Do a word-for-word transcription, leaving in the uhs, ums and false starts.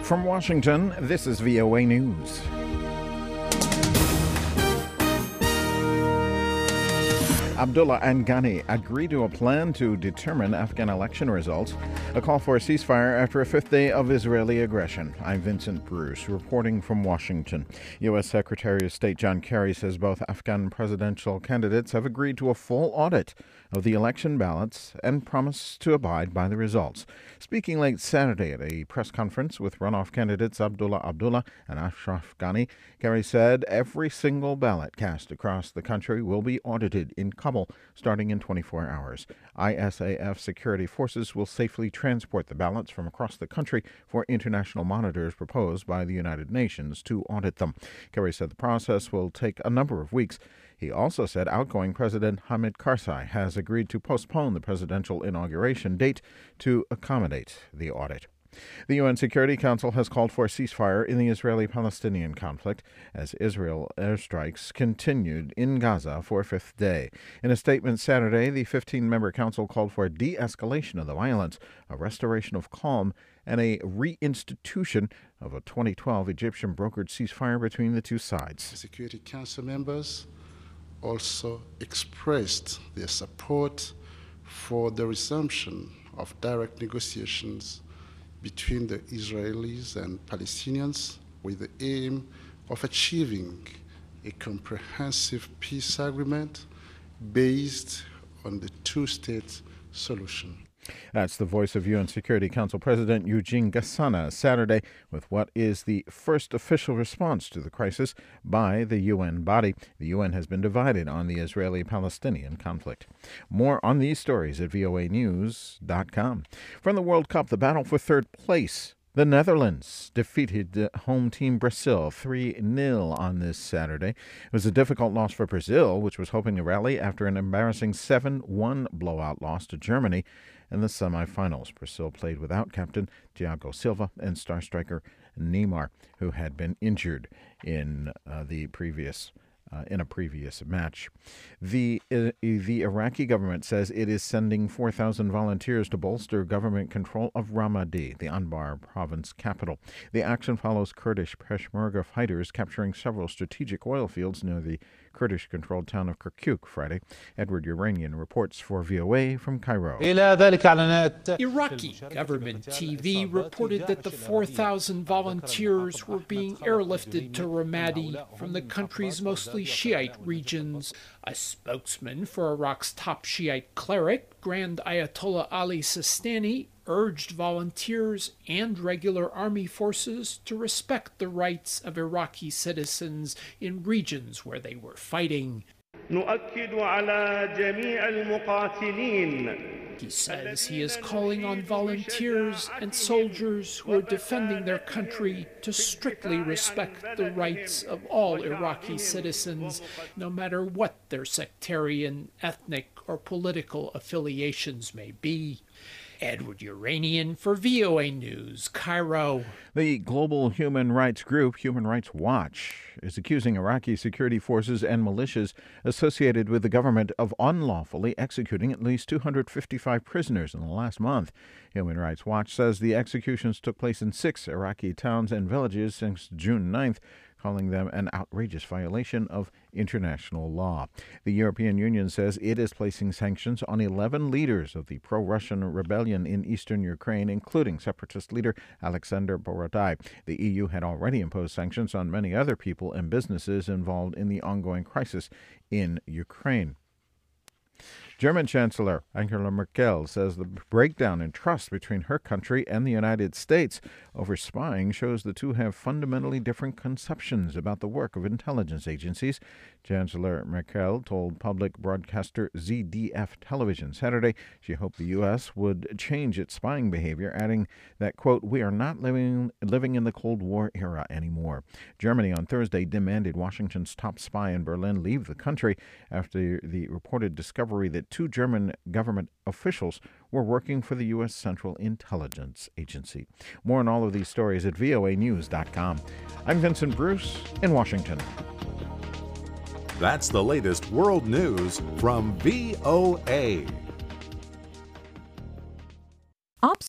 From Washington, this is V O A News. Abdullah and Ghani agree to a plan to determine Afghan election results. A call for a ceasefire after a fifth day of Israeli aggression. I'm Vincent Bruce, reporting from Washington. U S. Secretary of State John Kerry says both Afghan presidential candidates have agreed to a full audit of the election ballots and promise to abide by the results. Speaking late Saturday at a press conference with runoff candidates Abdullah Abdullah and Ashraf Ghani, Kerry said every single ballot cast across the country will be audited in Kabul starting in twenty-four hours. I S A F security forces will safely transport the ballots from across the country for international monitors proposed by the United Nations to audit them. Kerry said the process will take a number of weeks. He also said outgoing President Hamid Karzai has agreed to postpone the presidential inauguration date to accommodate the audit. The U N Security Council has called for a ceasefire in the Israeli-Palestinian conflict as Israel airstrikes continued in Gaza for a fifth day. In a statement Saturday, the fifteen-member council called for a de-escalation of the violence, a restoration of calm, and a reinstitution of a twenty twelve Egyptian-brokered ceasefire between the two sides. The Security Council members also expressed their support for the resumption of direct negotiations between the Israelis and Palestinians with the aim of achieving a comprehensive peace agreement based on the two-state solution. That's the voice of U N Security Council President Eugene Gassana Saturday with what is the first official response to the crisis by the U N body. The U N has been divided on the Israeli-Palestinian conflict. More on these stories at V O A news dot com. From the World Cup, the battle for third place. The Netherlands defeated home team Brazil three nil on this Saturday. It was a difficult loss for Brazil, which was hoping to rally after an embarrassing seven one blowout loss to Germany in the semifinals. Brazil played without captain Thiago Silva and star striker Neymar, who had been injured in uh, the previous Uh, in a previous match. The uh, the Iraqi government says it is sending four thousand volunteers to bolster government control of Ramadi, the Anbar province capital. The action follows Kurdish Peshmerga fighters capturing several strategic oil fields near the Kurdish-controlled town of Kirkuk Friday. Edward Uranian reports for V O A from Cairo. Iraqi government T V reported that the four thousand volunteers were being airlifted to Ramadi from the country's mostly Shiite regions. A spokesman for Iraq's top Shiite cleric, Grand Ayatollah Ali Sistani, urged volunteers and regular army forces to respect the rights of Iraqi citizens in regions where they were fighting. He says he is calling on volunteers and soldiers who are defending their country to strictly respect the rights of all Iraqi citizens, no matter what their sectarian, ethnic, or political affiliations may be. Edward Uranian for V O A News, Cairo. The global human rights group Human Rights Watch is accusing Iraqi security forces and militias associated with the government of unlawfully executing at least two hundred fifty-five prisoners in the last month. Human Rights Watch says the executions took place in six Iraqi towns and villages since June ninth, calling them an outrageous violation of international law. The European Union says it is placing sanctions on eleven leaders of the pro-Russian rebellion in eastern Ukraine, including separatist leader Alexander Borodai. The E U had already imposed sanctions on many other people and businesses involved in the ongoing crisis in Ukraine. German Chancellor Angela Merkel says the breakdown in trust between her country and the United States over spying shows the two have fundamentally different conceptions about the work of intelligence agencies. Chancellor Merkel told public broadcaster Z D F television Saturday she hoped the U S would change its spying behavior, adding that, quote, "We are not living, living in the Cold War era anymore." Germany on Thursday demanded Washington's top spy in Berlin leave the country after the reported discovery that two German government officials were working for the U S Central Intelligence Agency. More on all of these stories at V O A news dot com. I'm Vincent Bruce in Washington. That's the latest world news from V O A.